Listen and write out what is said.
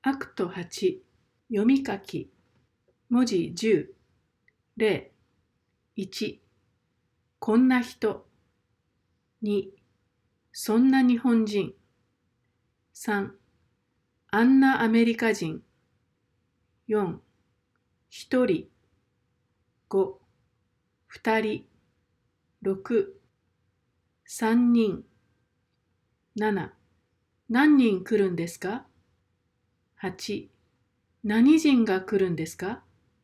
アクト8、読み書き、文字10、例、1、こんな人、2、そんな日本人、3、あんなアメリカ人、4、1人、5、2人、6、3人、7、何人来るんですか？8、何人が来るんですか？